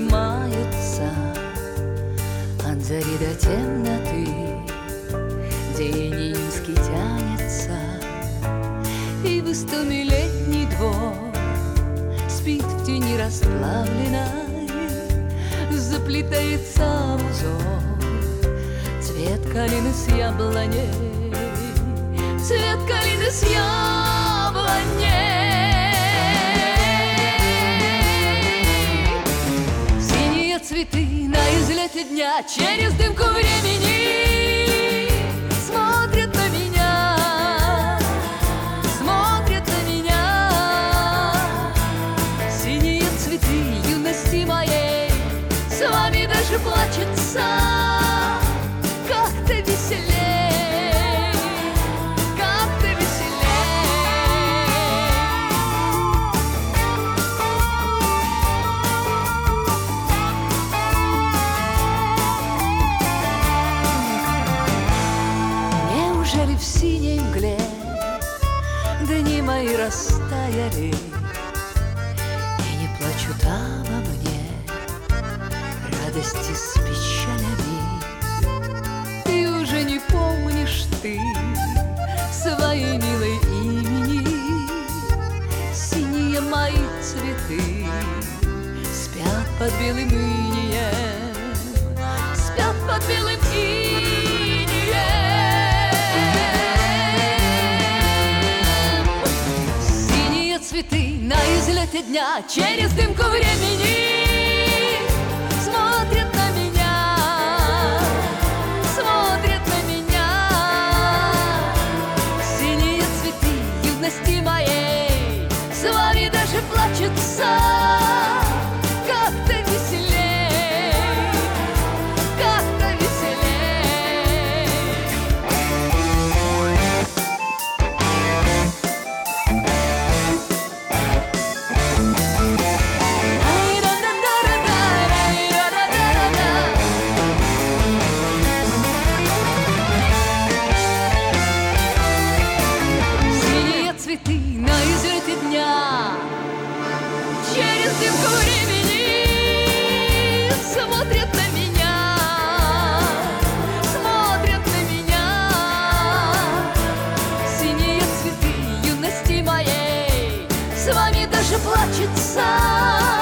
поднимаются от зари до темноты. День июньский тянется, и в истоме летний двор спит в тени расплавленной, заплетается в узор цвет калины с яблоней, цвет калины с яблоней. Синие цветы на излете дня через дымку времени смотрят на меня, смотрят на меня. Синие цветы юности моей с вами даже плачется. Как-то веселей, как-то веселей. Неужели в синей мгле дни мои растаяли, и не плачут обо мне радости с печалями? И уже не помнишь ты своей милой имени. Синие мои цветы спят под белым инеем, спят под белым инеем. Синие цветы на излете дня через дымку времени смотрят на меня, смотрят на меня. Синие цветы юности моей с вами даже плачутся. Как-то веселей, как-то веселей. Синие цветы на излете дня через дымку времени смотрят на меня, смотрят на меня. Синие цветы юности моей с вами даже плачутся.